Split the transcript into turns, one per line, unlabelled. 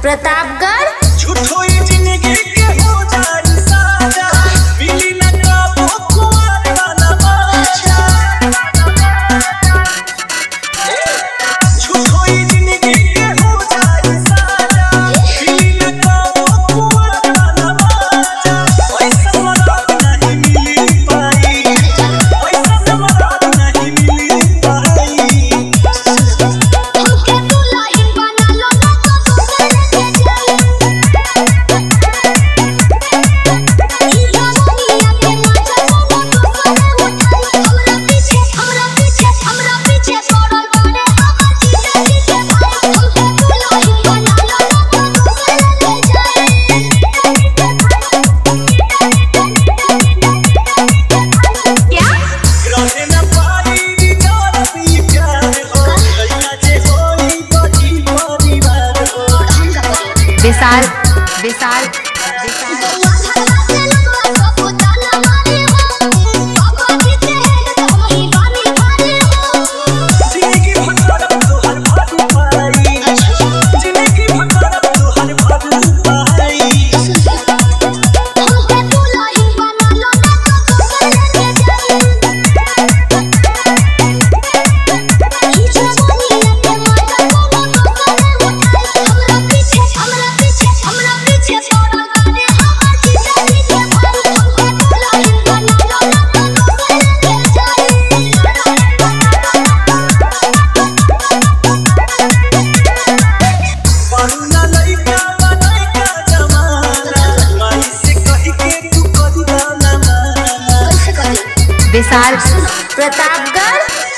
प्रतापगढ़।
झूठो ही जिंदगी के हो जाए साजा, मिली न काबू कुंवर वाला बाजा। झूठो ही जिंदगी के हो जाए साजा, मिली न काबू कुंवर वाला बाजा। पैसा मदद नहीं मिली पाई, पैसा मदद नहीं मिली पाई।
विशाल विशाल विशाल प्रतापगढ़।